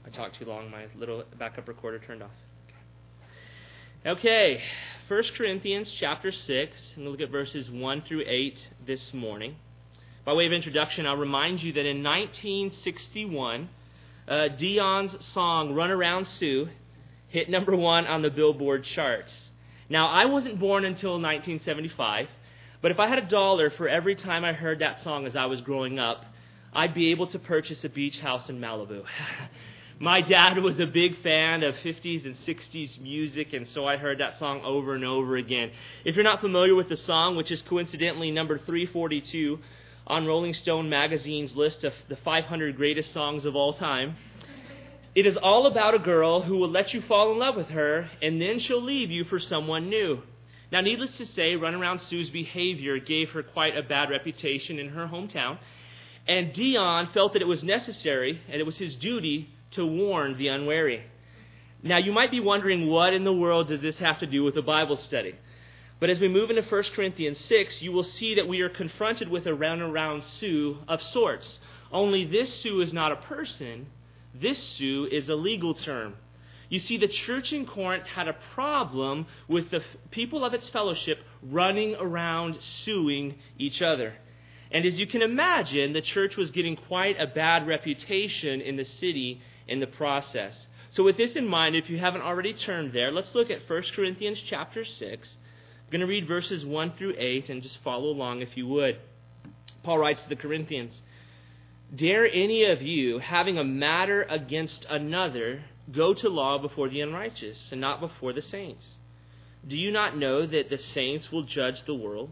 I talked too long. My little backup recorder turned off. Okay, 1 Corinthians chapter 6. I'm going to look at verses 1 through 8 this morning. By way of introduction, I'll remind you that in 1961, Dion's song, Run Around Sue, hit number 1 on the Billboard charts. Now, I wasn't born until 1975, but if I had $1 for every time I heard that song as I was growing up, I'd be able to purchase a beach house in Malibu. My dad was a big fan of 50s and 60s music, and so I heard that song over and over again. If you're not familiar with the song, which is coincidentally number 342 on Rolling Stone magazine's list of the 500 greatest songs of all time, it is all about a girl who will let you fall in love with her, and then she'll leave you for someone new. Now, needless to say, Run Around Sue's behavior gave her quite a bad reputation in her hometown, and Dion felt that it was necessary, and it was his duty, to warn the unwary. Now, you might be wondering, what in the world does this have to do with a Bible study? But as we move into 1 Corinthians 6, you will see that we are confronted with a Run Around Sue of sorts. Only this Sue is not a person. This Sue is a legal term. You see, the church in Corinth had a problem with the people of its fellowship running around suing each other. And as you can imagine, the church was getting quite a bad reputation in the city in the process. So with this in mind, if you haven't already turned there, let's look at 1 Corinthians chapter 6. I'm going to read verses 1 through 8 and just follow along if you would. Paul writes to the Corinthians, "Dare any of you, having a matter against another, go to law before the unrighteous and not before the saints? Do you not know that the saints will judge the world?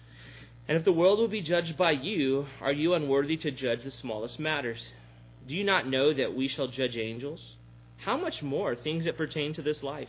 And if the world will be judged by you, are you unworthy to judge the smallest matters? Do you not know that we shall judge angels? How much more things that pertain to this life?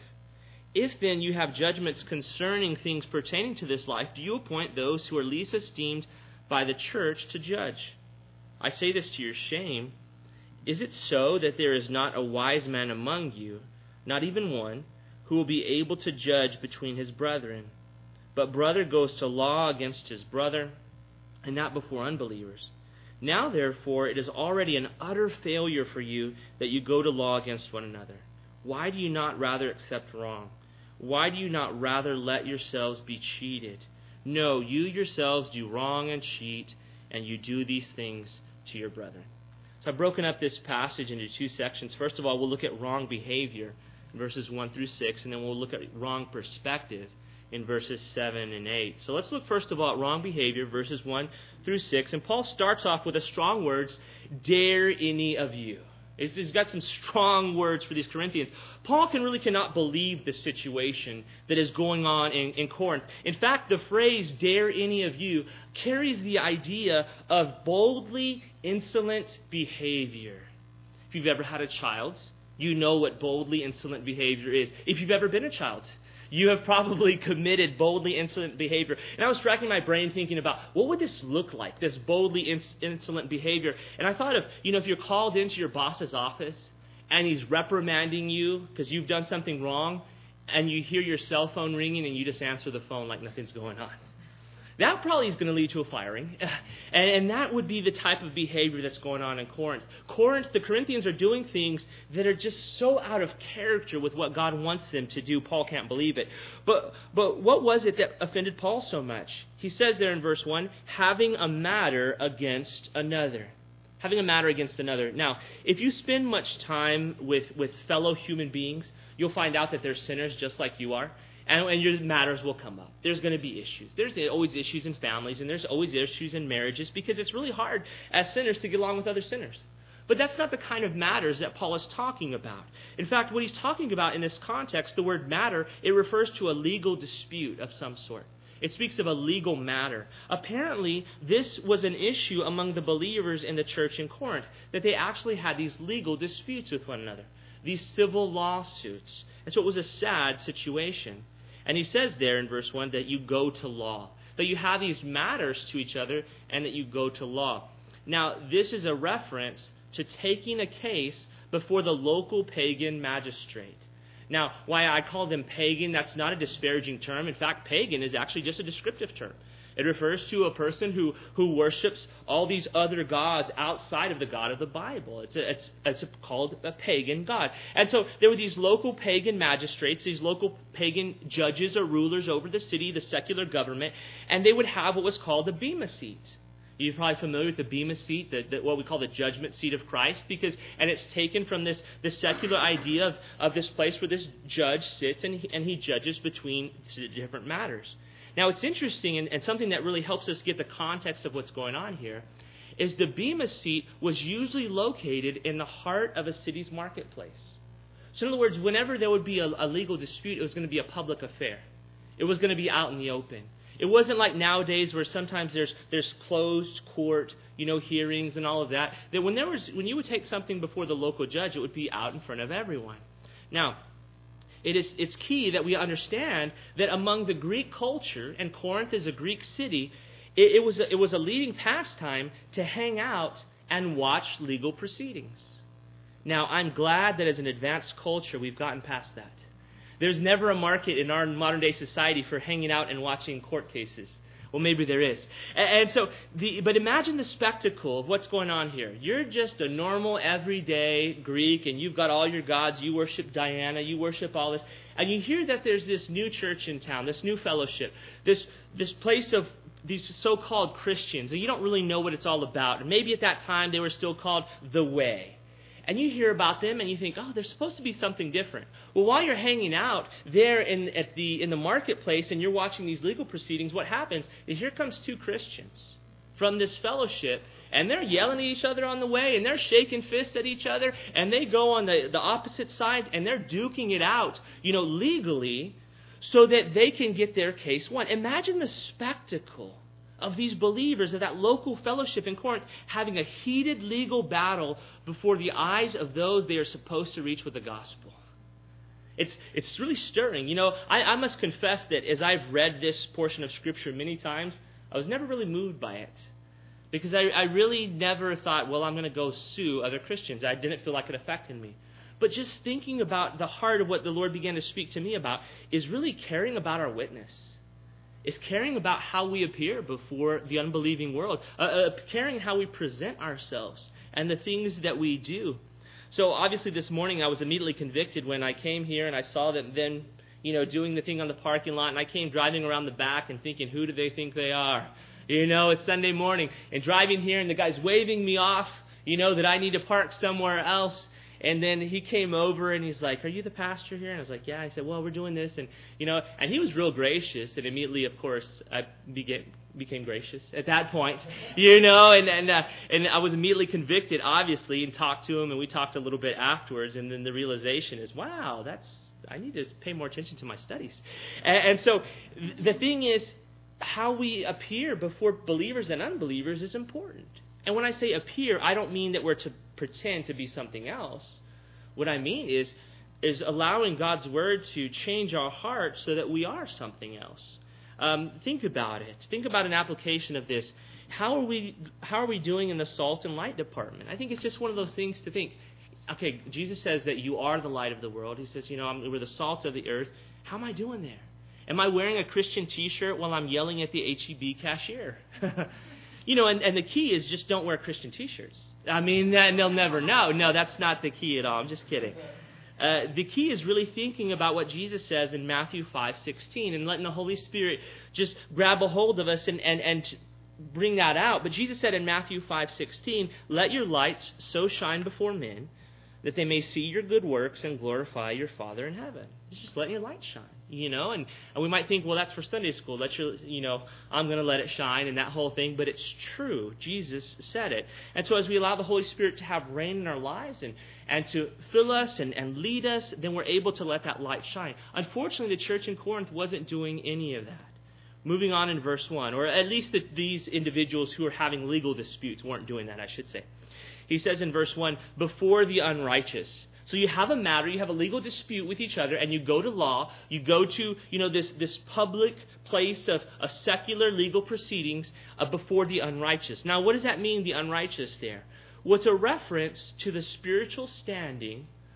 If then you have judgments concerning things pertaining to this life, do you appoint those who are least esteemed by the church to judge? I say this to your shame. Is it so that there is not a wise man among you, not even one, who will be able to judge between his brethren? But brother goes to law against his brother, and not before unbelievers. Now, therefore, it is already an utter failure for you that you go to law against one another. Why do you not rather accept wrong? Why do you not rather let yourselves be cheated? No, you yourselves do wrong and cheat, and you do these things to your brethren." So I've broken up this passage into two sections. First of all, we'll look at wrong behavior in verses 1 through 6, and then we'll look at wrong perspective in verses 7 and 8. So let's look first of all at wrong behavior, verses 1 through 6. And Paul starts off with the strong words, "Dare any of you." He's got some strong words for these Corinthians. Paul cannot believe the situation that is going on in Corinth. In fact, the phrase, "dare any of you," carries the idea of boldly insolent behavior. If you've ever had a child, you know what boldly insolent behavior is. If you've ever been a child, you have probably committed boldly insolent behavior. And I was racking my brain thinking about, what would this look like, this boldly insolent behavior? And I thought of, if you're called into your boss's office and he's reprimanding you because you've done something wrong, and you hear your cell phone ringing and you just answer the phone like nothing's going on. That probably is going to lead to a firing. And that would be the type of behavior that's going on in Corinth. The Corinthians are doing things that are just so out of character with what God wants them to do. Paul can't believe it. But what was it that offended Paul so much? He says there in verse 1, having a matter against another. Having a matter against another. Now, if you spend much time with fellow human beings, you'll find out that they're sinners just like you are. And your matters will come up. There's going to be issues. There's always issues in families, and there's always issues in marriages, because it's really hard as sinners to get along with other sinners. But that's not the kind of matters that Paul is talking about. In fact, what he's talking about in this context, the word matter, it refers to a legal dispute of some sort. It speaks of a legal matter. Apparently, this was an issue among the believers in the church in Corinth, that they actually had these legal disputes with one another, these civil lawsuits. And so it was a sad situation. And he says there in verse 1 that you go to law, that you have these matters to each other and that you go to law. Now, this is a reference to taking a case before the local pagan magistrate. Now, why I call them pagan, that's not a disparaging term. In fact, pagan is actually just a descriptive term. It refers to a person who worships all these other gods outside of the God of the Bible. It's called a pagan god. And so there were these local pagan magistrates, these local pagan judges or rulers over the city, the secular government, and they would have what was called a bema seat. You're probably familiar with the bema seat, what we call the judgment seat of Christ, and it's taken from this secular idea of this place where this judge sits and he judges between different matters. Now, it's interesting, and something that really helps us get the context of what's going on here, is the bema seat was usually located in the heart of a city's marketplace. So in other words, whenever there would be a legal dispute, it was going to be a public affair. It was going to be out in the open. It wasn't like nowadays where sometimes there's closed court, hearings and all of that. That when you would take something before the local judge, it would be out in front of everyone. Now, it's key that we understand that among the Greek culture, and Corinth is a Greek city, it was a leading pastime to hang out and watch legal proceedings. Now, I'm glad that as an advanced culture, we've gotten past that. There's never a market in our modern day society for hanging out and watching court cases. Well, maybe there is. But imagine the spectacle of what's going on here. You're just a normal, everyday Greek, and you've got all your gods. You worship Diana. You worship all this. And you hear that there's this new church in town, this new fellowship, this place of these so-called Christians, and you don't really know what it's all about. And maybe at that time they were still called the Way. And you hear about them and you think, oh, there's supposed to be something different. Well, while you're hanging out there in the marketplace and you're watching these legal proceedings, what happens is here comes two Christians from this fellowship, and they're yelling at each other on the way, and they're shaking fists at each other, and they go on the opposite sides, and they're duking it out, legally, so that they can get their case won. Imagine the spectacle of these believers of that local fellowship in Corinth having a heated legal battle before the eyes of those they are supposed to reach with the gospel. It's really stirring. I must confess that as I've read this portion of Scripture many times, I was never really moved by it. Because I really never thought, well, I'm going to go sue other Christians. I didn't feel like it affected me. But just thinking about the heart of what the Lord began to speak to me about is really caring about our witness. Is caring about how we appear before the unbelieving world. Caring how we present ourselves and the things that we do. So obviously this morning I was immediately convicted when I came here and I saw them then, doing the thing on the parking lot. And I came driving around the back and thinking, who do they think they are? It's Sunday morning. And driving here and the guy's waving me off, that I need to park somewhere else. And then he came over and he's like, are you the pastor here? And I was like, yeah. I said, well, we're doing this. And, and he was real gracious. And immediately, of course, I became gracious at that point, and I was immediately convicted, obviously, and talked to him. And we talked a little bit afterwards. And then the realization is, wow, I need to pay more attention to my studies. And so the thing is, how we appear before believers and unbelievers is important. And when I say appear, I don't mean that we're to pretend to be something else. What I mean is allowing God's Word to change our hearts so that we are something else. Think about it. Think about an application of this. How are we doing in the salt and light department? I think it's just one of those things to think, okay, Jesus says that you are the light of the world. He says, we're the salt of the earth. How am I doing there? Am I wearing a Christian t-shirt while I'm yelling at the H-E-B cashier? And the key is just don't wear Christian t-shirts. I mean, they'll never know. No, that's not the key at all. I'm just kidding. The key is really thinking about what Jesus says in Matthew 5:16 and letting the Holy Spirit just grab a hold of us and bring that out. But Jesus said in Matthew 5:16, let your lights so shine before men that they may see your good works and glorify your Father in heaven. Just let your light shine, and we might think, well, that's for Sunday school. I'm going to let it shine and that whole thing. But it's true. Jesus said it. And so as we allow the Holy Spirit to have reign in our lives and to fill us and lead us, then we're able to let that light shine. Unfortunately, the church in Corinth wasn't doing any of that. Moving on in verse 1, or at least these individuals who are having legal disputes weren't doing that, I should say. He says in verse 1, before the unrighteous. So you have a matter, you have a legal dispute with each other, and you go to law, you go to, this public place of secular legal proceedings before the unrighteous. Now, what does that mean, the unrighteous there? Well, it's a reference to the spiritual standing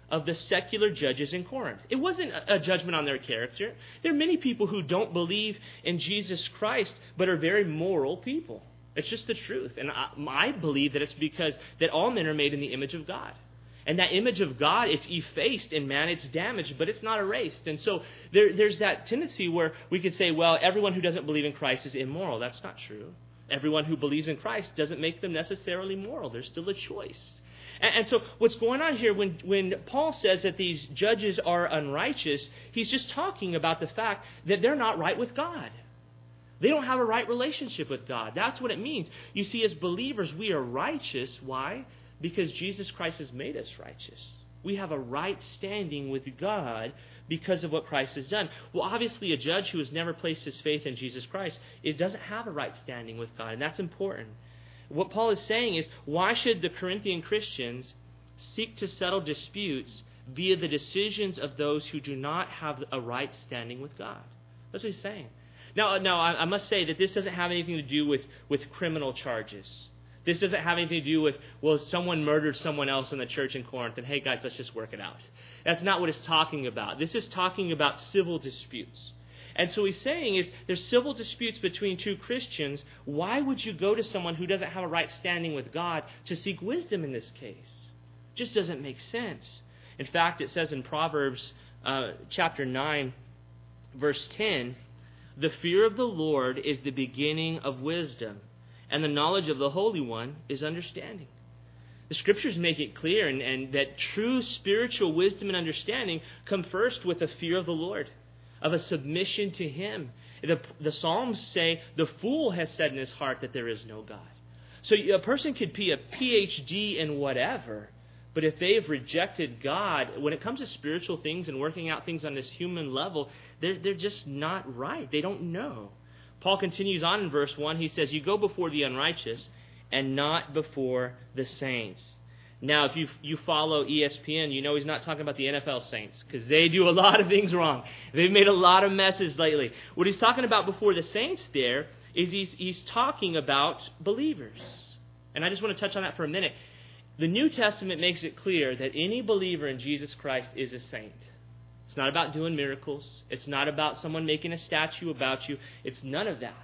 of the secular judges in Corinth. It wasn't a judgment on their character. There are many people who don't believe in Jesus Christ but are very moral people. It's just the truth. And I believe that it's because that all men are made in the image of God. And that image of God, it's effaced in man, it's damaged, but it's not erased. And so there's that tendency where we could say, well, everyone who doesn't believe in Christ is immoral. That's not true. Everyone who believes in Christ doesn't make them necessarily moral. There's still a choice. And so what's going on here, when Paul says that these judges are unrighteous, he's just talking about the fact that they're not right with God. They don't have a right relationship with God. That's what it means. You see, as believers, we are righteous. Why? Because Jesus Christ has made us righteous. We have a right standing with God because of what Christ has done. Well, obviously, a judge who has never placed his faith in Jesus Christ, it doesn't have a right standing with God, and that's important. What Paul is saying is, why should the Corinthian Christians seek to settle disputes via the decisions of those who do not have a right standing with God? That's what he's saying. Now, I must say that this doesn't have anything to do with criminal charges. This doesn't have anything to do with, well, someone murdered someone else in the church in Corinth, and hey, guys, let's just work it out. That's not what it's talking about. This is talking about civil disputes. And so he's saying is there's civil disputes between two Christians. Why would you go to someone who doesn't have a right standing with God to seek wisdom in this case? It just doesn't make sense. In fact, it says in Proverbs chapter 9, verse 10, the fear of the Lord is the beginning of wisdom, and the knowledge of the Holy One is understanding. The Scriptures make it clear and that true spiritual wisdom and understanding come first with a fear of the Lord, of a submission to Him. The Psalms say, the fool has said in his heart that there is no God. So a person could be a PhD in whatever, but if they have rejected God, when it comes to spiritual things and working out things on this human level, they're just not right. They don't know. Paul continues on in verse 1. He says, you go before the unrighteous and not before the saints. Now, if you follow ESPN, you know he's not talking about the NFL saints because they do a lot of things wrong. They've made a lot of messes lately. What he's talking about before the saints there is he's talking about believers. And I just want to touch on that for a minute. The New Testament makes it clear that any believer in Jesus Christ is a saint. It's not about doing miracles. It's not about someone making a statue about you. It's none of that.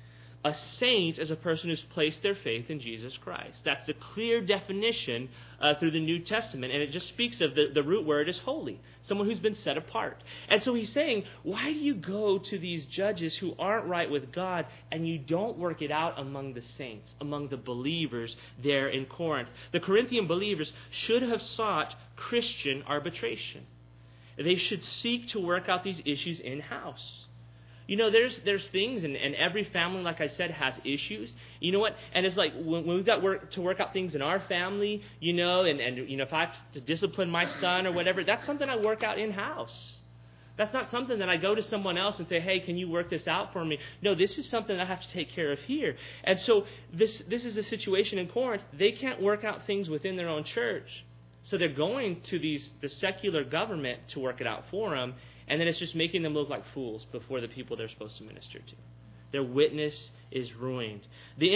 A saint is a person who's placed their faith in Jesus Christ. That's the clear definition through the New Testament. And it just speaks of the root word is holy. Someone who's been set apart. And so he's saying, why do you go to these judges who aren't right with God and you don't work it out among the saints, among the believers there in Corinth? The Corinthian believers should have sought Christian arbitration. They should seek to work out these issues in-house. You know, there's things, and every family, like I said, has issues. You know what? And it's like when we've got to work out things in our family, you know, and you know, if I have to discipline my son or whatever, that's something I work out in-house. That's not something that I go to someone else and say, hey, can you work this out for me? No, this is something I have to take care of here. And so this is the situation in Corinth. They can't work out things within their own church. So they're going to the secular government to work it out for them. And then it's just making them look like fools before the people they're supposed to minister to. Their witness is ruined. The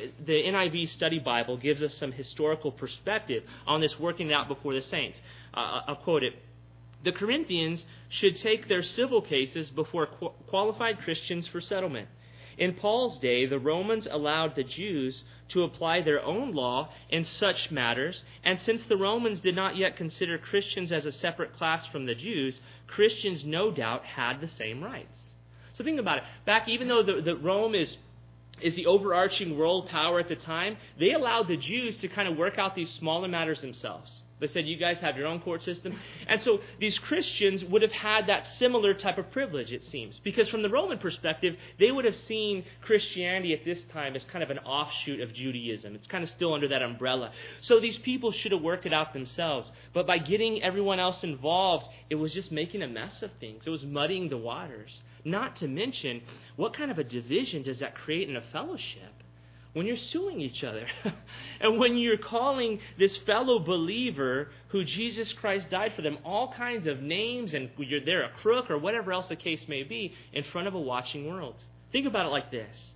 NIV Study Bible gives us some historical perspective on this working out before the saints. I'll quote it. The Corinthians should take their civil cases before qualified Christians for settlement. In Paul's day, the Romans allowed the Jews to apply their own law in such matters, and since the Romans did not yet consider Christians as a separate class from the Jews, Christians no doubt had the same rights. So think about it. Back, even though the Rome is the overarching world power at the time, they allowed the Jews to kind of work out these smaller matters themselves. They said, you guys have your own court system. And so these Christians would have had that similar type of privilege, it seems. Because from the Roman perspective, they would have seen Christianity at this time as kind of an offshoot of Judaism. It's kind of still under that umbrella. So these people should have worked it out themselves. But by getting everyone else involved, it was just making a mess of things. It was muddying the waters. Not to mention, what kind of a division does that create in a fellowship? When you're suing each other, and when you're calling this fellow believer who Jesus Christ died for them all kinds of names, and they're a crook or whatever else the case may be, in front of a watching world. Think about it like this.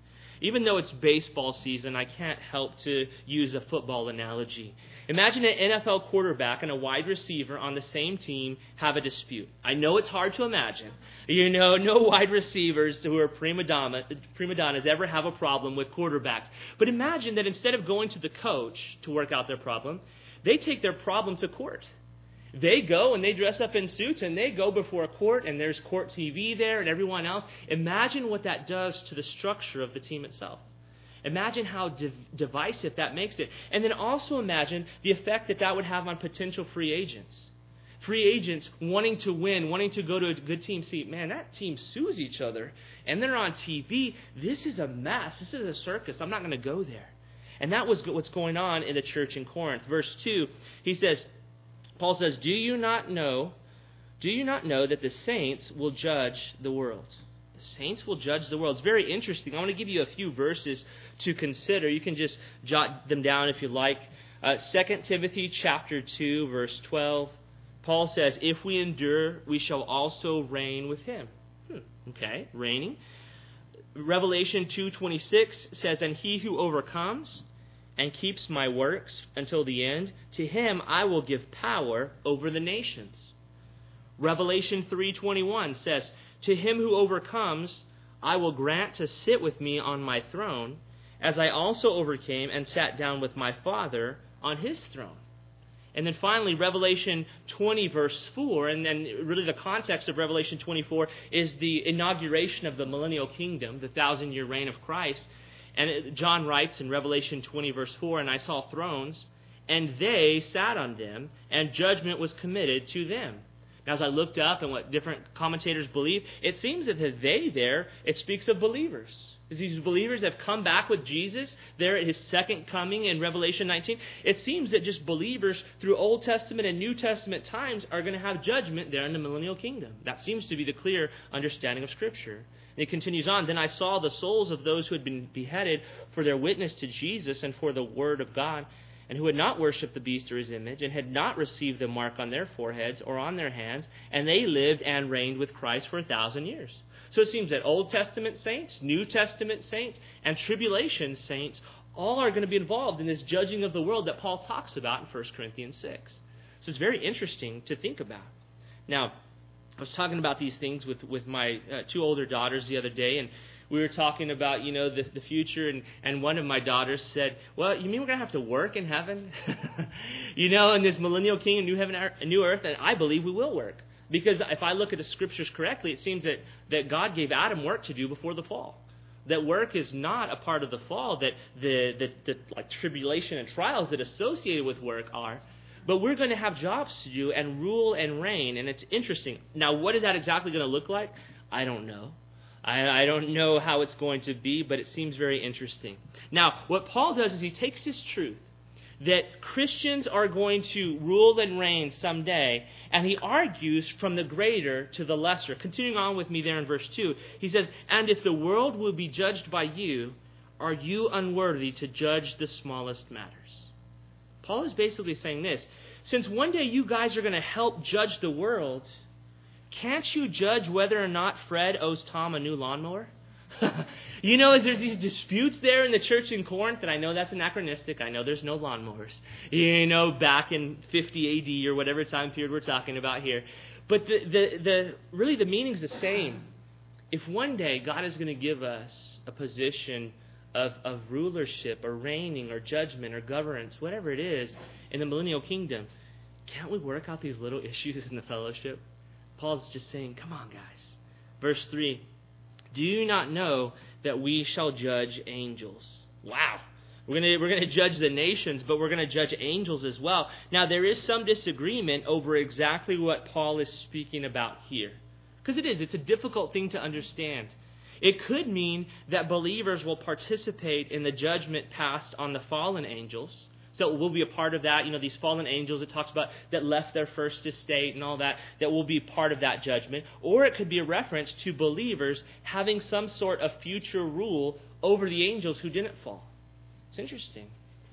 Even though it's baseball season, I can't help to use a football analogy. Imagine an NFL quarterback and a wide receiver on the same team have a dispute. I know it's hard to imagine. No wide receivers who are prima donnas ever have a problem with quarterbacks. But imagine that instead of going to the coach to work out their problem, they take their problem to court. They go and they dress up in suits and they go before a court, and there's court TV there and everyone else. Imagine what that does to the structure of the team itself. Imagine how divisive that makes it. And then also imagine the effect that would have on potential free agents. Free agents wanting to win, wanting to go to a good team. See, man, that team sues each other and they're on TV. This is a mess. This is a circus. I'm not going to go there. And that was what's going on in the church in Corinth. Verse 2, Paul says, Do you not know that the saints will judge the world? The saints will judge the world. It's very interesting. I want to give you a few verses to consider. You can just jot them down if you like. 2 Timothy chapter 2, verse 12. Paul says, If we endure, we shall also reign with him. Okay, reigning. Revelation 2:26 says, And he who overcomes and keeps my works until the end, to him I will give power over the nations. Revelation 3:21 says, To him who overcomes, I will grant to sit with me on my throne, as I also overcame and sat down with my Father on his throne. And then finally, Revelation 20, verse 4, and then really the context of Revelation 24 is the inauguration of the millennial kingdom, the 1,000-year reign of Christ. And John writes in Revelation 20, verse 4, And I saw thrones, and they sat on them, and judgment was committed to them. Now, as I looked up and what different commentators believe, it seems that the they there, it speaks of believers. As these believers have come back with Jesus there at his second coming in Revelation 19, it seems that just believers through Old Testament and New Testament times are going to have judgment there in the millennial kingdom. That seems to be the clear understanding of Scripture. And it continues on, Then I saw the souls of those who had been beheaded for their witness to Jesus and for the word of God, and who had not worshipped the beast or his image, and had not received the mark on their foreheads or on their hands, and they lived and reigned with Christ for 1,000 years. So it seems that Old Testament saints, New Testament saints, and tribulation saints all are going to be involved in this judging of the world that Paul talks about in 1 Corinthians 6. So it's very interesting to think about. Now, I was talking about these things with my two older daughters the other day, and we were talking about, the future, and one of my daughters said, Well, you mean we're going to have to work in heaven? In this millennial kingdom, new heaven and new earth, and I believe we will work. Because if I look at the Scriptures correctly, it seems that God gave Adam work to do before the fall. That work is not a part of the fall, that the tribulation and trials that associated with work are. But we're going to have jobs to do and rule and reign, and it's interesting. Now, what is that exactly going to look like? I don't know. I don't know how it's going to be, but it seems very interesting. Now, what Paul does is he takes this truth that Christians are going to rule and reign someday, and he argues from the greater to the lesser. Continuing on with me there in verse 2, he says, And if the world will be judged by you, are you unworthy to judge the smallest matters? Paul is basically saying this. Since one day you guys are going to help judge the world, can't you judge whether or not Fred owes Tom a new lawnmower? There's these disputes there in the church in Corinth, and I know that's anachronistic. I know there's no lawnmowers, back in 50 AD or whatever time period we're talking about here. But really the meaning's the same. If one day God is going to give us a position of rulership or reigning or judgment or governance, whatever it is, in the millennial kingdom, can't we work out these little issues in the fellowship? Paul's just saying, come on, guys. Verse 3, Do you not know that we shall judge angels? Wow. We're going to judge the nations, but we're going to judge angels as well. Now, there is some disagreement over exactly what Paul is speaking about here. Because it's a difficult thing to understand. It could mean that believers will participate in the judgment passed on the fallen angels. So we'll be a part of that. These fallen angels it talks about that left their first estate and all that will be part of that judgment. Or it could be a reference to believers having some sort of future rule over the angels who didn't fall. It's interesting.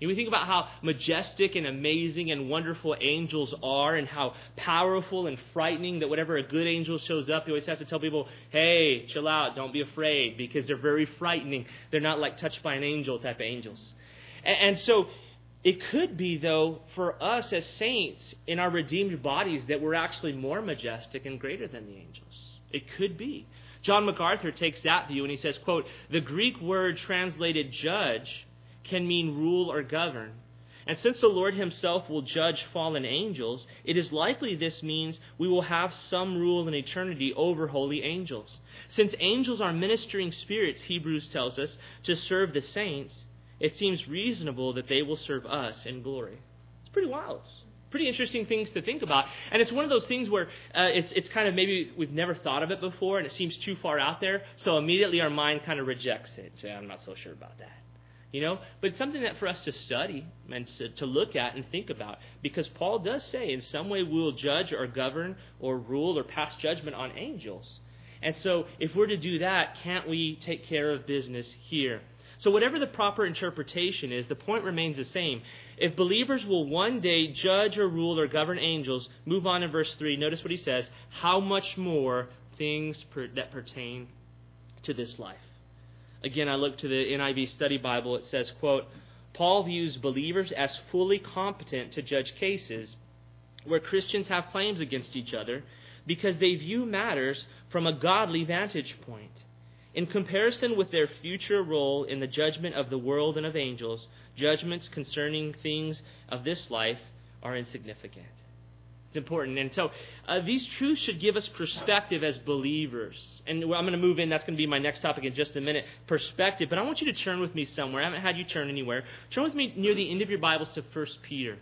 We think about how majestic and amazing and wonderful angels are and how powerful and frightening that whenever a good angel shows up, he always has to tell people, hey, chill out, don't be afraid, because they're very frightening. They're not like touched by an angel type of angels. And so it could be, though, for us as saints in our redeemed bodies that we're actually more majestic and greater than the angels. It could be. John MacArthur takes that view and he says, quote, the Greek word translated judge can mean rule or govern. And since the Lord himself will judge fallen angels, it is likely this means we will have some rule in eternity over holy angels. Since angels are ministering spirits, Hebrews tells us, to serve the saints, it seems reasonable that they will serve us in glory. It's pretty wild. Pretty interesting things to think about. And it's one of those things where it's kind of maybe we've never thought of it before and it seems too far out there, so immediately our mind kind of rejects it. So, I'm not so sure about that. But it's something that for us to study and to look at and think about, because Paul does say in some way we will judge or govern or rule or pass judgment on angels. And so if we're to do that, can't we take care of business here? So whatever the proper interpretation is, the point remains the same. If believers will one day judge or rule or govern angels, move on in verse 3, notice what he says, how much more things that pertain to this life. Again, I look to the NIV Study Bible. It says, quote, Paul views believers as fully competent to judge cases where Christians have claims against each other because they view matters from a godly vantage point. In comparison with their future role in the judgment of the world and of angels, judgments concerning things of this life are insignificant. It's important. And so these truths should give us perspective as believers. And I'm going to move in. That's going to be my next topic in just a minute, perspective. But I want you to turn with me somewhere. I haven't had you turn anywhere. Turn with me near the end of your Bibles to 1 Peter.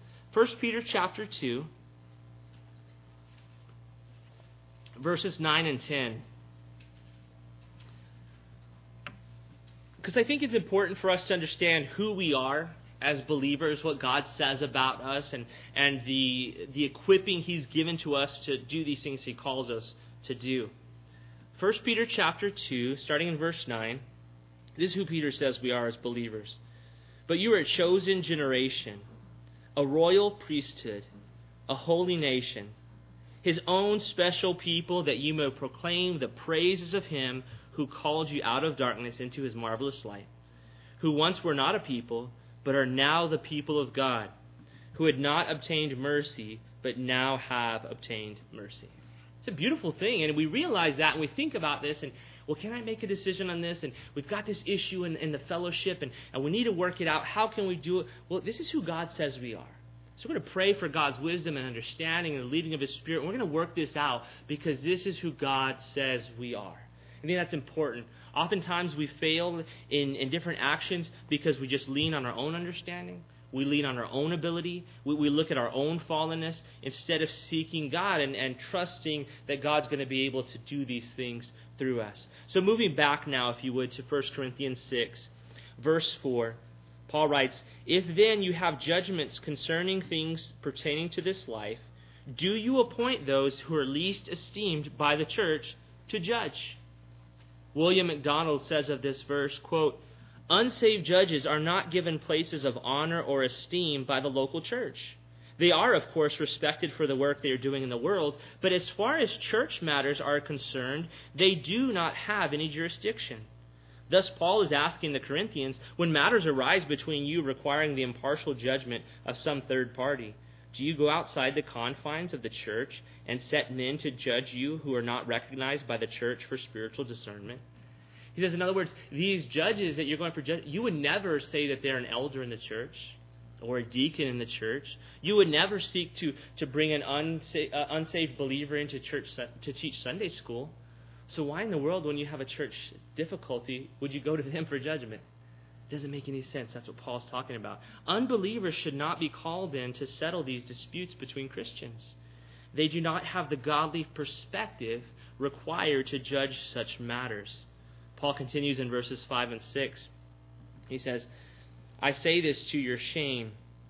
1 Peter chapter 2, verses 9 and 10. Because I think it's important for us to understand who we are as believers, what God says about us, and the equipping He's given to us to do these things He calls us to do. 1 Peter chapter 2, starting in verse 9, this is who Peter says we are as believers. But you are a chosen generation, a royal priesthood, a holy nation, His own special people, that you may proclaim the praises of Him who called you out of darkness into His marvelous light, who once were not a people, but are now the people of God, who had not obtained mercy, but now have obtained mercy. It's a beautiful thing, and we realize that, and we think about this, and, well, can I make a decision on this? And we've got this issue in the fellowship, and we need to work it out. How can we do it? Well, this is who God says we are. So we're going to pray for God's wisdom and understanding and the leading of His Spirit, and we're going to work this out because this is who God says we are. I think that's important. Oftentimes we fail in different actions because we just lean on our own understanding. We lean on our own ability. We look at our own fallenness instead of seeking God and trusting that God's going to be able to do these things through us. So moving back now, if you would, to 1 Corinthians 6, verse 4, Paul writes, If then you have judgments concerning things pertaining to this life, do you appoint those who are least esteemed by the church to judge? William MacDonald says of this verse, quote, Unsaved judges are not given places of honor or esteem by the local church. They are, of course, respected for the work they are doing in the world, but as far as church matters are concerned, they do not have any jurisdiction. Thus, Paul is asking the Corinthians, when matters arise between you requiring the impartial judgment of some third party, do you go outside the confines of the church and set men to judge you who are not recognized by the church for spiritual discernment? He says, in other words, these judges that you're going for, you would never say that they're an elder in the church or a deacon in the church. You would never seek to bring an unsaved believer into church to teach Sunday school. So why in the world, when you have a church difficulty, would you go to them for judgment? It doesn't make any sense. That's what Paul's talking about. Unbelievers should not be called in to settle these disputes between Christians. They do not have the godly perspective required to judge such matters. Paul continues in verses 5 and 6. He says, I say this to your shame.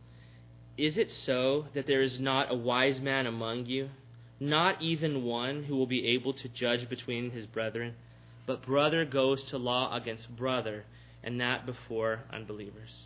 Is it so that there is not a wise man among you, not even one who will be able to judge between his brethren? But brother goes to law against brother, and that before unbelievers.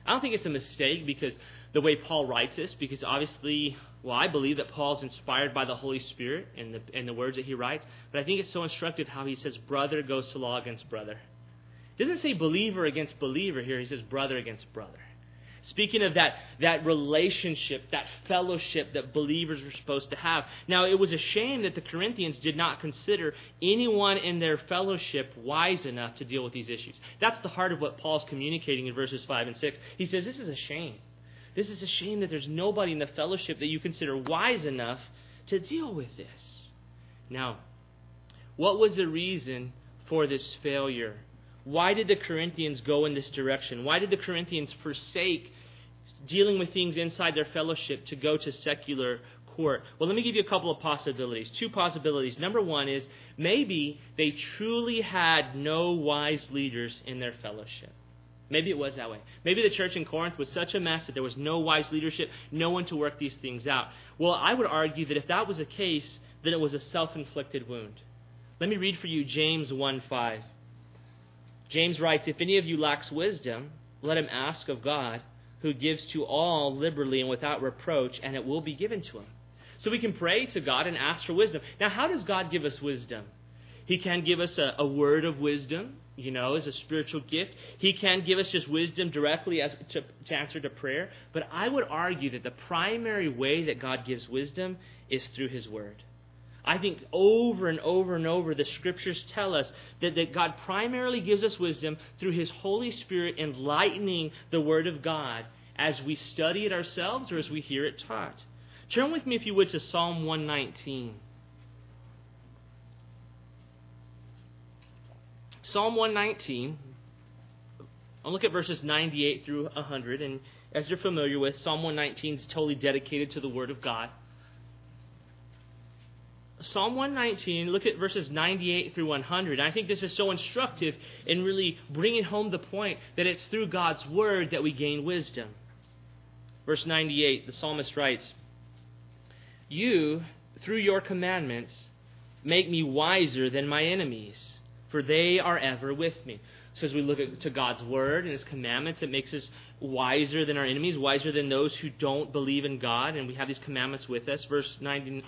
I don't think it's a mistake because the way Paul writes this, because obviously, well, I believe that Paul's inspired by the Holy Spirit in the words that he writes, but I think it's so instructive how he says brother goes to law against brother. He doesn't say believer against believer here, he says brother against brother. Speaking of that relationship, that fellowship that believers were supposed to have. Now, it was a shame that the Corinthians did not consider anyone in their fellowship wise enough to deal with these issues. That's the heart of what Paul's communicating in verses 5 and 6. He says, this is a shame. This is a shame that there's nobody in the fellowship that you consider wise enough to deal with this. Now, what was the reason for this failure? Why did the Corinthians go in this direction? Why did the Corinthians forsake dealing with things inside their fellowship to go to secular court? Well, let me give you a couple of possibilities. Two possibilities. Number one is maybe they truly had no wise leaders in their fellowship. Maybe it was that way. Maybe the church in Corinth was such a mess that there was no wise leadership, no one to work these things out. Well, I would argue that if that was the case, then it was a self-inflicted wound. Let me read for you James 1:5. James writes, if any of you lacks wisdom, let him ask of God, who gives to all liberally and without reproach, and it will be given to him. So we can pray to God and ask for wisdom. Now, how does God give us wisdom? He can give us a word of wisdom, as a spiritual gift. He can give us just wisdom directly to answer to prayer. But I would argue that the primary way that God gives wisdom is through His Word. I think over and over and over the Scriptures tell us that God primarily gives us wisdom through His Holy Spirit enlightening the Word of God as we study it ourselves or as we hear it taught. Turn with me, if you would, to Psalm 119. Psalm 119, I'll look at verses 98 through 100, and as you're familiar with, Psalm 119 is totally dedicated to the Word of God. Psalm 119, look at verses 98 through 100. I think this is so instructive in really bringing home the point that it's through God's Word that we gain wisdom. Verse 98, the psalmist writes, "You, through your commandments, make me wiser than my enemies, for they are ever with me." So as we look to God's Word and His commandments, it makes us wiser than our enemies, wiser than those who don't believe in God, and we have these commandments with us. Verse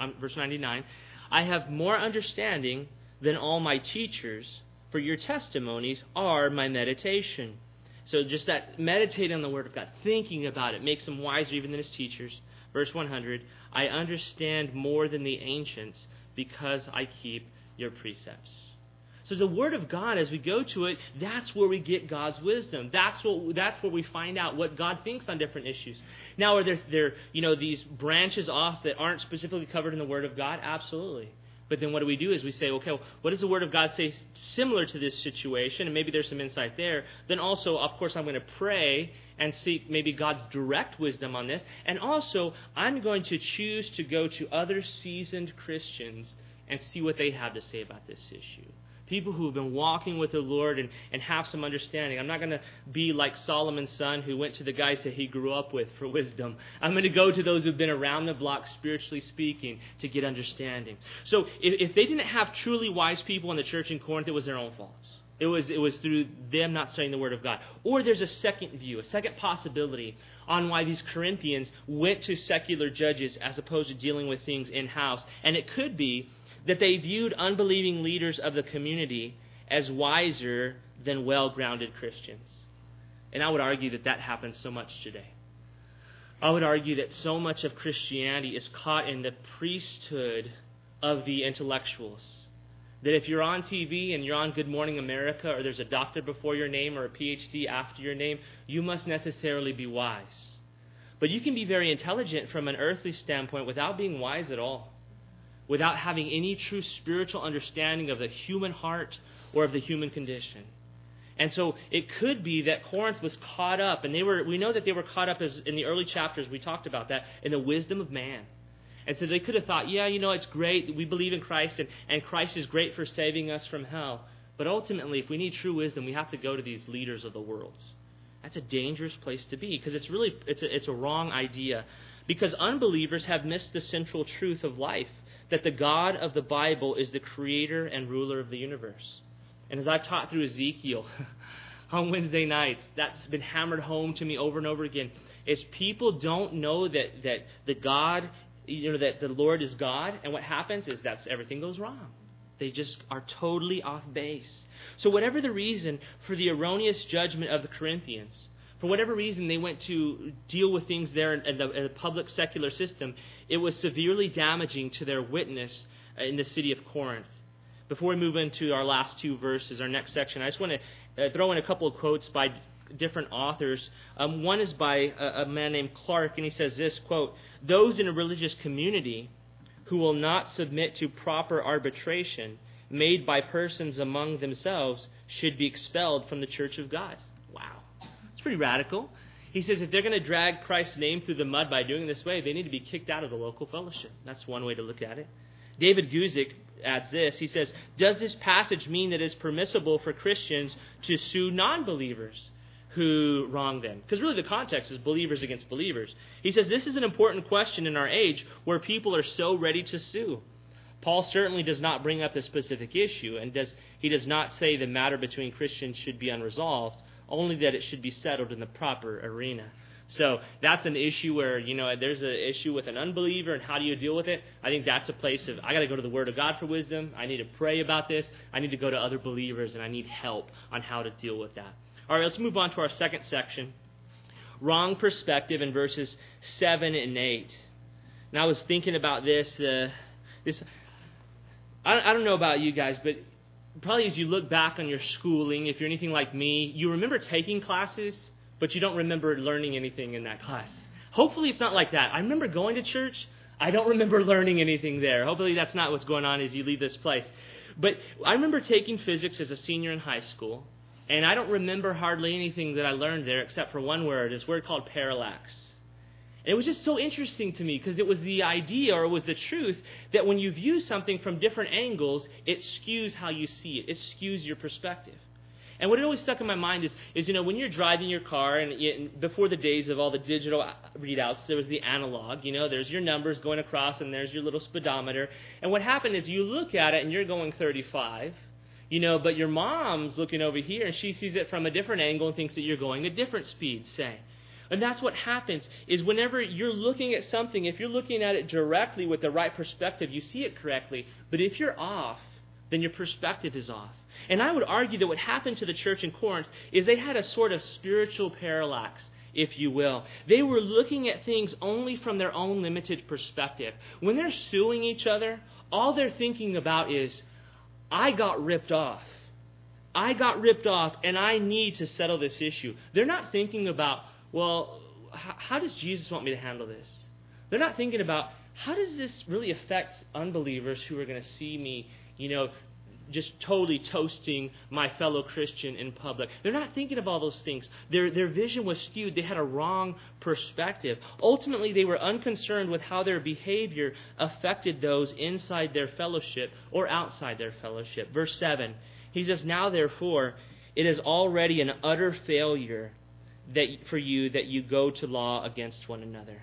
99, "I have more understanding than all my teachers, for your testimonies are my meditation." So just that meditating on the Word of God, thinking about it, makes him wiser even than his teachers. Verse 100, "I understand more than the ancients because I keep your precepts." So the Word of God, as we go to it, that's where we get God's wisdom. That's where we find out what God thinks on different issues. Now, are there these branches off that aren't specifically covered in the Word of God? Absolutely. But then what do is we say, okay, well, what does the Word of God say similar to this situation? And maybe there's some insight there. Then also, of course, I'm going to pray and seek maybe God's direct wisdom on this. And also, I'm going to choose to go to other seasoned Christians and see what they have to say about this issue. People who have been walking with the Lord and have some understanding. I'm not going to be like Solomon's son who went to the guys that he grew up with for wisdom. I'm going to go to those who've been around the block, spiritually speaking, to get understanding. So if they didn't have truly wise people in the church in Corinth, it was their own faults. It was through them not studying the Word of God. Or there's a second view, a second possibility on why these Corinthians went to secular judges as opposed to dealing with things in-house. And it could be that they viewed unbelieving leaders of the community as wiser than well-grounded Christians. And I would argue that happens so much today. I would argue that so much of Christianity is caught in the priesthood of the intellectuals. That if you're on TV and you're on Good Morning America, or there's a doctor before your name or a PhD after your name, you must necessarily be wise. But you can be very intelligent from an earthly standpoint without being wise at all, without having any true spiritual understanding of the human heart or of the human condition. And so it could be that Corinth was caught up, and we know that they were caught up, as in the early chapters we talked about that, in the wisdom of man. And so they could have thought, it's great, we believe in Christ, and Christ is great for saving us from hell. But ultimately, if we need true wisdom, we have to go to these leaders of the world. That's a dangerous place to be, because it's a wrong idea. Because unbelievers have missed the central truth of life, that the God of the Bible is the creator and ruler of the universe. And as I've taught through Ezekiel, on Wednesday nights. That's been hammered home to me over and over again. Is people don't know that the God, that the Lord is God, and what happens is everything goes wrong. They just are totally off base. So whatever the reason for the erroneous judgment of the Corinthians, for whatever reason they went to deal with things there in the public secular system, it was severely damaging to their witness in the city of Corinth. Before we move into our last two verses, our next section, I just want to throw in a couple of quotes by different authors. One is by a man named Clark, and he says this, quote, "Those in a religious community who will not submit to proper arbitration made by persons among themselves should be expelled from the church of God." Wow. It's pretty radical. He says if they're going to drag Christ's name through the mud by doing it this way, they need to be kicked out of the local fellowship. That's one way to look at it. David Guzik adds this. He says, "Does this passage mean that it's permissible for Christians to sue non-believers who wrong them?" Because really the context is believers against believers. He says this is an important question in our age where people are so ready to sue. Paul certainly does not bring up the specific issue, and he does not say the matter between Christians should be unresolved, only that it should be settled in the proper arena. So that's an issue where, there's an issue with an unbeliever, and how do you deal with it? I think that's a place of, I got to go to the Word of God for wisdom. I need to pray about this. I need to go to other believers, and I need help on how to deal with that. All right, let's move on to our second section. Wrong perspective in verses 7 and 8. And I was thinking about this. I don't know about you guys, but probably as you look back on your schooling, if you're anything like me, you remember taking classes, but you don't remember learning anything in that class. Hopefully it's not like that. I remember going to church. I don't remember learning anything there. Hopefully that's not what's going on as you leave this place. But I remember taking physics as a senior in high school, and I don't remember hardly anything that I learned there except for one word. It's a word called parallax. And it was just so interesting to me because it was the idea, or it was the truth, that when you view something from different angles, it skews how you see it. It skews your perspective. And what it always stuck in my mind is when you're driving your car, and before the days of all the digital readouts, there was the analog. There's your numbers going across, and there's your little speedometer. And what happened is you look at it, and you're going 35, but your mom's looking over here, and she sees it from a different angle and thinks that you're going a different speed, say. And that's what happens, is whenever you're looking at something, if you're looking at it directly with the right perspective, you see it correctly. But if you're off, then your perspective is off. And I would argue that what happened to the church in Corinth is they had a sort of spiritual parallax, if you will. They were looking at things only from their own limited perspective. When they're suing each other, all they're thinking about is, I got ripped off. I got ripped off, and I need to settle this issue. They're not thinking about, well, how does Jesus want me to handle this? They're not thinking about, how does this really affect unbelievers who are going to see me, just totally toasting my fellow Christian in public? They're not thinking of all those things. Their vision was skewed. They had a wrong perspective. Ultimately, they were unconcerned with how their behavior affected those inside their fellowship or outside their fellowship. Verse 7, he says, "Now therefore, it is already an utter failure for you that you go to law against one another."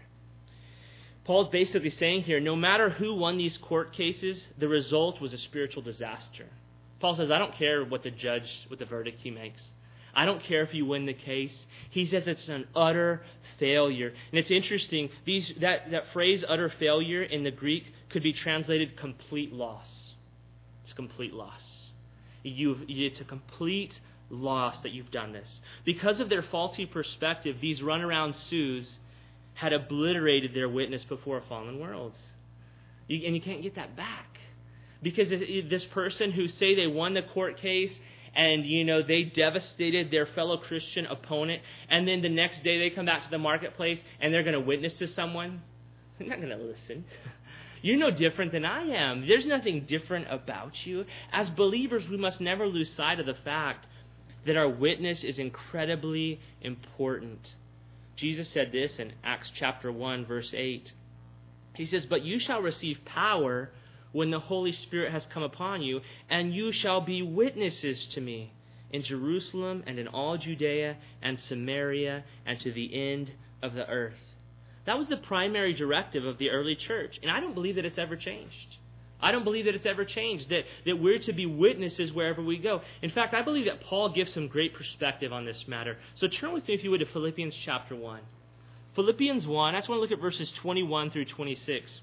Paul's basically saying here, no matter who won these court cases, the result was a spiritual disaster. Paul says, I don't care what the verdict he makes. I don't care if you win the case. He says it's an utter failure. And it's interesting, that phrase, utter failure, in the Greek could be translated complete loss. It's complete loss. It's a complete loss that you've done this. Because of their faulty perspective, these runaround sues had obliterated their witness before a fallen world. And you can't get that back. Because this person who say they won the court case and, they devastated their fellow Christian opponent, and then the next day they come back to the marketplace and they're going to witness to someone, they're not going to listen. You're no different than I am. There's nothing different about you. As believers, we must never lose sight of the fact that our witness is incredibly important. Jesus said this in Acts chapter 1, verse 8. He says, "But you shall receive power when the Holy Spirit has come upon you, and you shall be witnesses to me in Jerusalem and in all Judea and Samaria and to the end of the earth." That was the primary directive of the early church, and I don't believe that it's ever changed. I don't believe that it's ever changed, that we're to be witnesses wherever we go. In fact, I believe that Paul gives some great perspective on this matter. So turn with me, if you would, to Philippians chapter 1. Philippians 1, I just want to look at verses 21 through 26.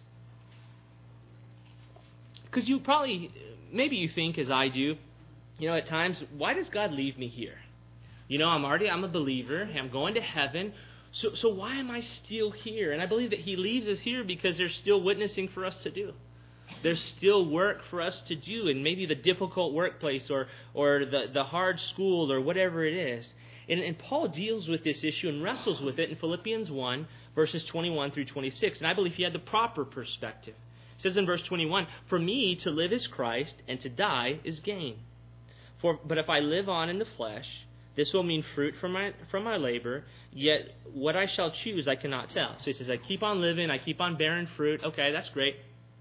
Because you probably, maybe you think as I do, at times, why does God leave me here? I'm a believer, I'm going to heaven, so why am I still here? And I believe that He leaves us here because there's still witnessing for us to do. There's still work for us to do, and maybe the difficult workplace or the hard school or whatever it is. And Paul deals with this issue and wrestles with it in Philippians 1, verses 21 through 26. And I believe he had the proper perspective. It says in verse 21, "For me to live is Christ, and to die is gain. But if I live on in the flesh, this will mean fruit from my labor, yet what I shall choose I cannot tell." So he says, I keep on living, I keep on bearing fruit. Okay, that's great.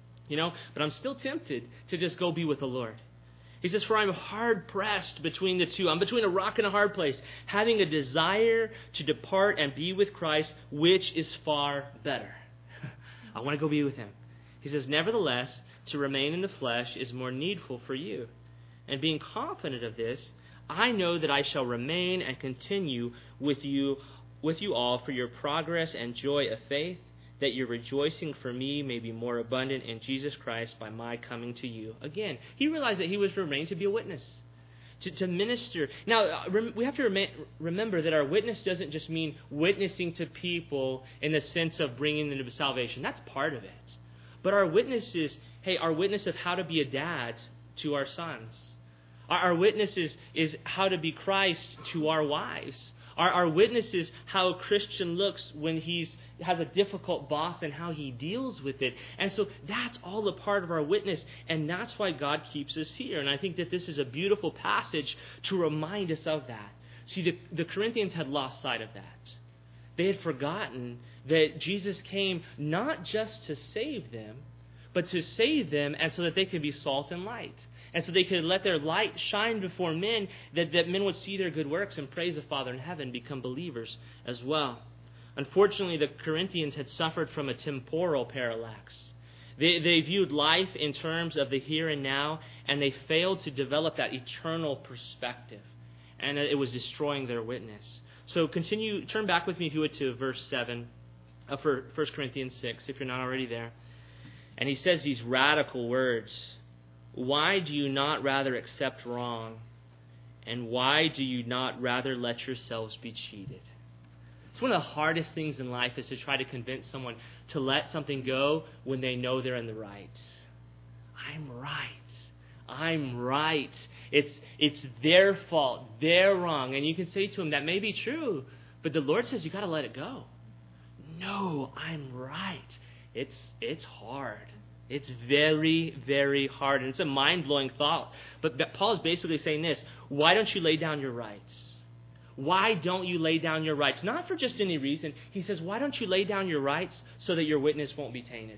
But I'm still tempted to just go be with the Lord. He says, "For I'm hard pressed between the two." I'm between a rock and a hard place, having a desire to depart and be with Christ, which is far better. I want to go be with Him. He says, "Nevertheless, to remain in the flesh is more needful for you. And being confident of this, I know that I shall remain and continue with you all for your progress and joy of faith, that your rejoicing for me may be more abundant in Jesus Christ by my coming to you." Again, he realized that he was remained to be a witness, to minister. Now, we have to remember that our witness doesn't just mean witnessing to people in the sense of bringing them to salvation. That's part of it. But our witness is, our witness of how to be a dad to our sons. Our witness is how to be Christ to our wives. Our witness is how a Christian looks when he has a difficult boss and how he deals with it. And so that's all a part of our witness, and that's why God keeps us here. And I think that this is a beautiful passage to remind us of that. See, the Corinthians had lost sight of that. They had forgotten that Jesus came not just to save them, but to save them and so that they could be salt and light. And so they could let their light shine before men, that men would see their good works and praise the Father in heaven, become believers as well. Unfortunately, the Corinthians had suffered from a temporal parallax. They viewed life in terms of the here and now, and they failed to develop that eternal perspective. And it was destroying their witness. So turn back with me, if you would, to verse 7 of 1 Corinthians 6, if you're not already there. And he says these radical words. "Why do you not rather accept wrong? And why do you not rather let yourselves be cheated?" It's one of the hardest things in life is to try to convince someone to let something go when they know they're in the right. I'm right. It's their fault. They're wrong. And you can say to them, that may be true, but the Lord says you got to let it go. No, I'm right. It's hard. It's very, very hard, and it's a mind-blowing thought. But Paul is basically saying this: why don't you lay down your rights? Why don't you lay down your rights? Not for just any reason. He says, why don't you lay down your rights so that your witness won't be tainted?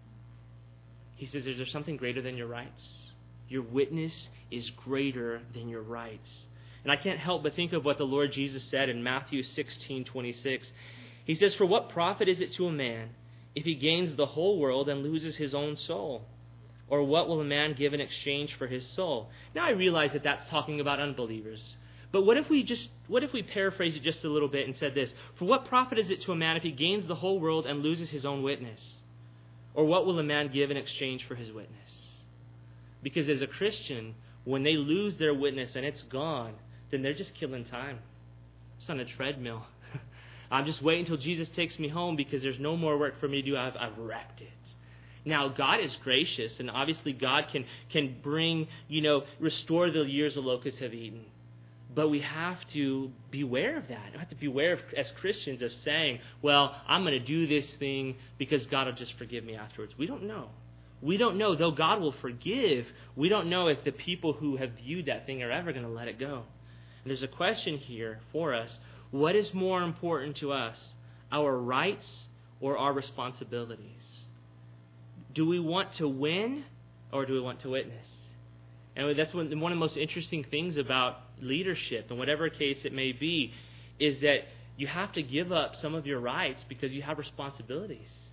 He says, is there something greater than your rights? Your witness is greater than your rights. And I can't help but think of what the Lord Jesus said in Matthew 16:26. He says, "For what profit is it to a man if he gains the whole world and loses his own soul? Or what will a man give in exchange for his soul?" Now I realize that that's talking about unbelievers. But what if we paraphrase it just a little bit and said this: "For what profit is it to a man if he gains the whole world and loses his own witness? Or what will a man give in exchange for his witness?" Because as a Christian, when they lose their witness and it's gone, then they're just killing time. It's on a treadmill. I'm just waiting until Jesus takes me home because there's no more work for me to do. I've wrecked it. Now, God is gracious, and obviously God can bring, restore the years the locusts have eaten. But we have to beware of that. We have to beware of, as Christians, of saying, well, I'm going to do this thing because God will just forgive me afterwards. We don't know. We don't know. Though God will forgive, we don't know if the people who have viewed that thing are ever going to let it go. And there's a question here for us. What is more important to us, our rights or our responsibilities? Do we want to win or do we want to witness? And that's one of the most interesting things about leadership, and whatever case it may be, is that you have to give up some of your rights because you have responsibilities.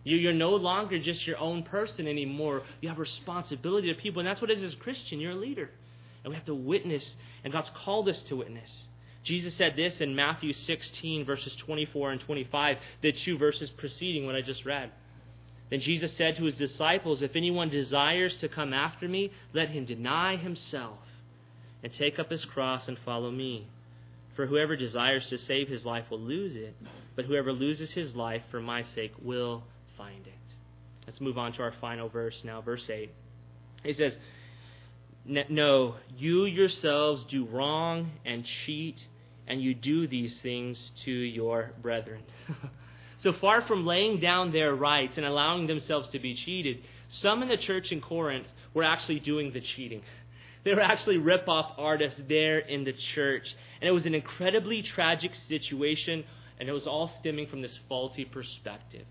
You're no longer just your own person anymore. You have responsibility to people. And that's what it is as a Christian. You're a leader. And we have to witness. And God's called us to witness. Jesus said this in Matthew 16, verses 24 and 25, the two verses preceding what I just read. Then Jesus said to his disciples, if anyone desires to come after me, let him deny himself and take up his cross and follow me. For whoever desires to save his life will lose it, but whoever loses his life for my sake will find it. Let's move on to our final verse now, verse 8. It says, no, you yourselves do wrong and cheat, and you do these things to your brethren. So far from laying down their rights and allowing themselves to be cheated, some in the church in Corinth were actually doing the cheating. They were actually rip-off artists there in the church. And it was an incredibly tragic situation, and it was all stemming from this faulty perspective,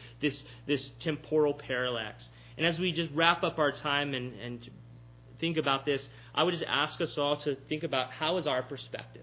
this temporal parallax. And as we just wrap up our time and think about this, I would just ask us all to think about, how is our perspective?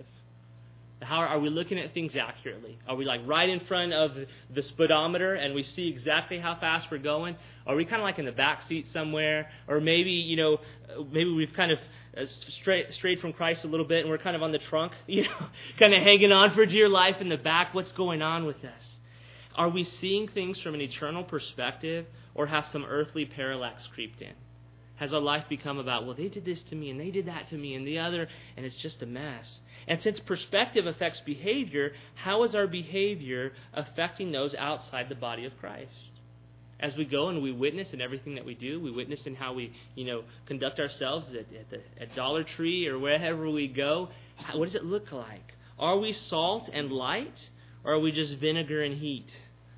How are we looking at things accurately? Are we like right in front of the speedometer and we see exactly how fast we're going? Are we kind of like in the back seat somewhere? Or maybe, maybe we've kind of strayed from Christ a little bit and we're kind of on the trunk, kind of hanging on for dear life in the back. What's going on with us? Are we seeing things from an eternal perspective, or has some earthly parallax creeped in? Has our life become about, well, they did this to me and they did that to me and the other, and it's just a mess? And since perspective affects behavior, how is our behavior affecting those outside the body of Christ? As we go and we witness in everything that we do, we witness in how we, conduct ourselves at Dollar Tree or wherever we go, what does it look like? Are we salt and light, or are we just vinegar and heat?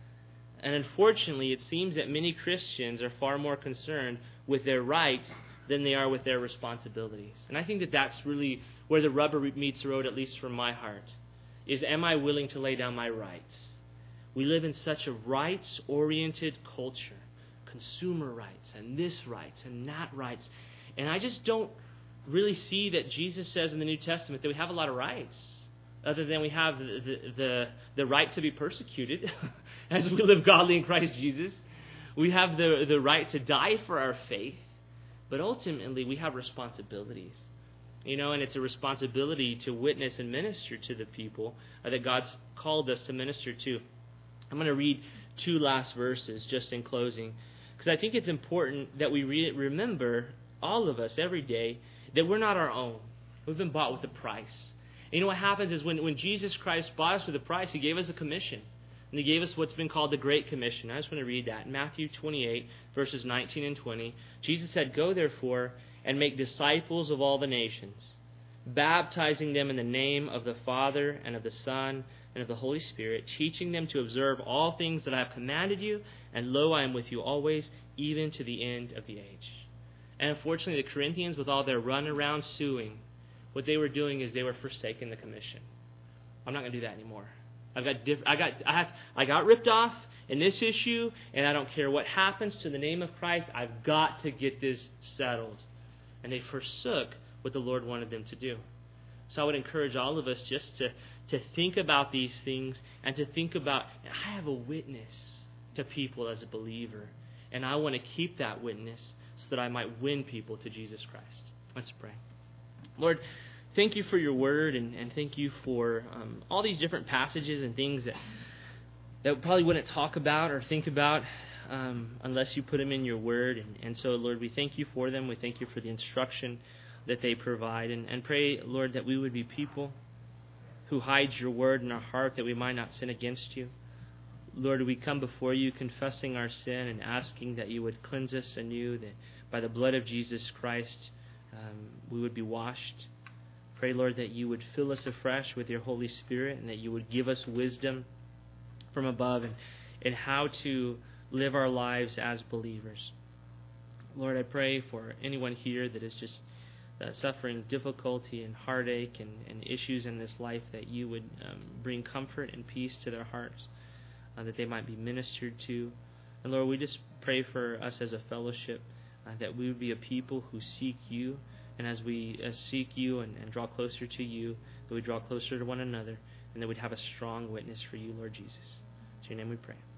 And unfortunately, it seems that many Christians are far more concerned with their rights than they are with their responsibilities. And I think that that's really where the rubber meets the road, at least from my heart, is, am I willing to lay down my rights? We live in such a rights-oriented culture, consumer rights and this rights and that rights. And I just don't really see that Jesus says in the New Testament that we have a lot of rights, other than we have the right to be persecuted as we live godly in Christ Jesus. We have the right to die for our faith, but ultimately we have responsibilities. And it's a responsibility to witness and minister to the people that God's called us to minister to. I'm going to read two last verses just in closing, because I think it's important that we remember, all of us, every day, that we're not our own. We've been bought with a price. And what happens is when Jesus Christ bought us with a price, He gave us a commission. And He gave us what's been called the Great Commission. I just want to read that. In Matthew 28, verses 19 and 20, Jesus said, "Go therefore and make disciples of all the nations, baptizing them in the name of the Father and of the Son and of the Holy Spirit, teaching them to observe all things that I have commanded you, and lo, I am with you always, even to the end of the age." And unfortunately, the Corinthians, with all their run around suing, what they were doing is they were forsaking the commission. I'm not going to do that anymore. I got ripped off in this issue, and I don't care what happens to the name of Christ. I've got to get this settled. And they forsook what the Lord wanted them to do. So I would encourage all of us just to think about these things, and to think about, I have a witness to people as a believer, and I want to keep that witness so that I might win people to Jesus Christ. Let's pray. Lord, thank you for your word, and thank you for all these different passages and things that we probably wouldn't talk about or think about unless you put them in your word. And so, Lord, we thank you for them. We thank you for the instruction that they provide. And pray, Lord, that we would be people who hide your word in our heart, that we might not sin against you. Lord, we come before you confessing our sin and asking that you would cleanse us anew, that by the blood of Jesus Christ we would be washed. Pray, Lord, that you would fill us afresh with your Holy Spirit, and that you would give us wisdom from above and how to live our lives as believers. Lord, I pray for anyone here that is just suffering difficulty and heartache and issues in this life, that you would bring comfort and peace to their hearts, that they might be ministered to. And Lord, we just pray for us as a fellowship, that we would be a people who seek you, and as we seek you and draw closer to you, that we draw closer to one another, and that we'd have a strong witness for you, Lord Jesus. In your name we pray.